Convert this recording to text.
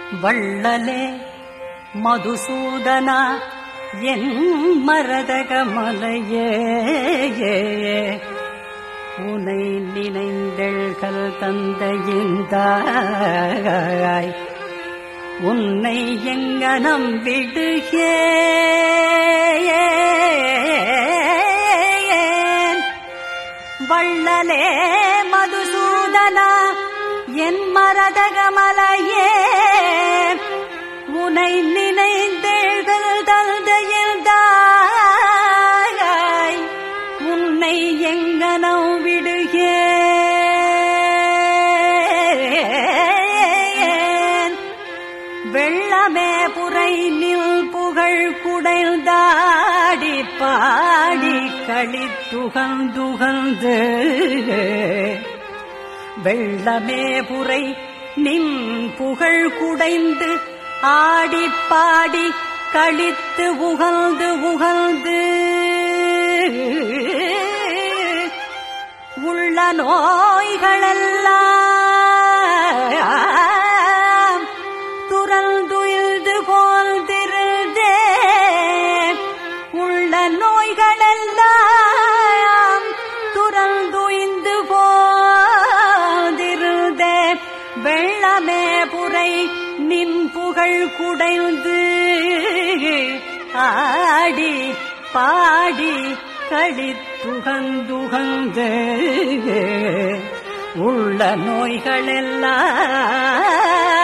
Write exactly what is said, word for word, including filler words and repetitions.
வள்ளலே மதுசூதனா என் மரதகமலையே உனை நினைந்தெழ்கள் தந்தையின்தாய் உன்னை எங்கனம் விடுகேன் வள்ளலே மதுசூதனா என் மரதகமலையே உனை நினைந்தேழ்கள் தந்தையில்தாய் உன்னை எங்கனம் விடுகேன் வெள்ளமே புரை நில் புகழ் குடைந்தாடி பாடி களித்துகந்துகந்து வெள்ளமே புரை நின் புகழ் குடைந்து ஆடி பாடி களித்து உகழ்ந்து உகழ்ந்து உள்ள நோய்களெல்லாம் துறந்துயில்து போல்திருந்தே உள்ள நோய்களெல்லாம் துறந்துயிந்து போல்திருந்தே வெள்ளமே புரை நின் புகழ் குடைந்து ஆடி பாடி களித்துகந்துகந்து உள்ள நோய்களெல்லாம்